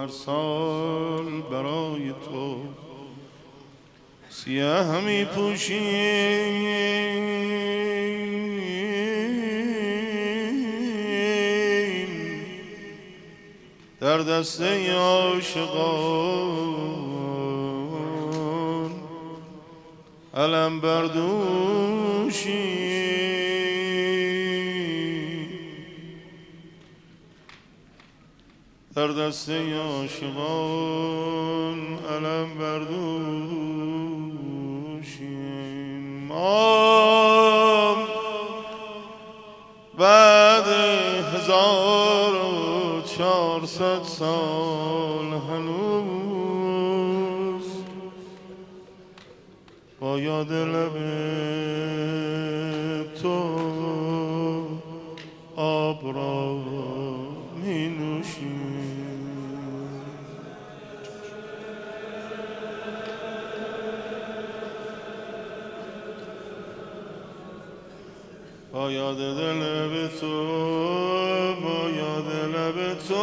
هر سال برای تو سیاه می پوشیم در دست عاشقان علم بردوشیم در دست عاشقان علم بردوشیم ما بعد 1400 سال هنوز با یاد لب تو آب را می نوشیم با یاد لب تو با یاد لب تو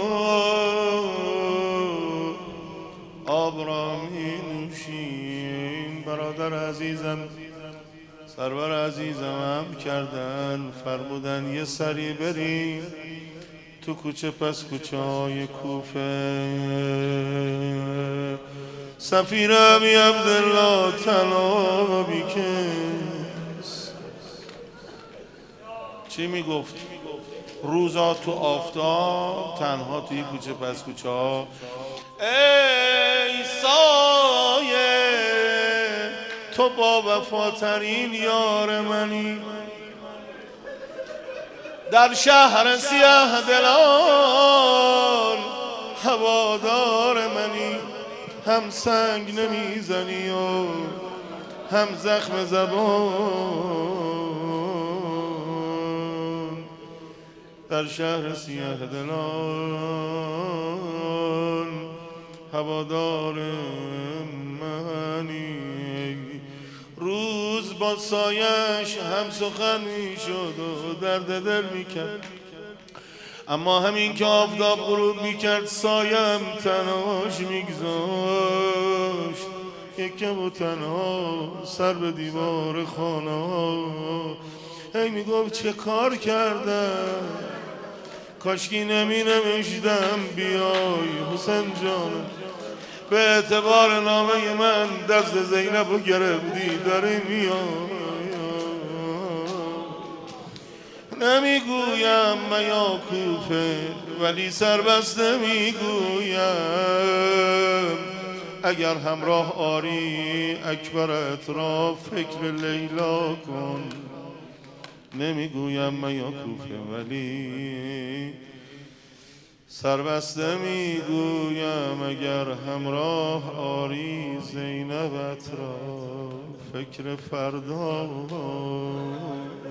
آب را می نوشیم برادر عزیزم سرور عزیزم هم کردن فرمودن یه سری بریم تو کوچه پس کوچه های کوفه سفیر ابی عبدالله تنها بیکس چی میگفت؟ روزا تو آفتاب تنها توی کوچه پس کوچه ها ای سایه تو با وفاترین یار منی در شهر سیاه دلان هوادار منی هم سنگ نمیزنی و هم زخم زبان در شهر سیاه دلان هوادار منی روز با سایش هم سخن میشد و درد دل میکرد اما همین که آفتاب غروب میکرد سایم تنهاش میگذاشت یکم و تنها سر به دیوار خانه ها هی میگفت چه کار کردم کاشکی نمی نوشتم بیای حسین جانم به اعتبار نامه من دست زینب رو گرفتی داری میای نمیگویم میا کوفه ولی سربسته میگویم اگر همراه آری اکبرت را فکر لیلا کن نمیگویم میا کوفه ولی سربسته میگویم اگر همراه آری زینبت را فکر فردا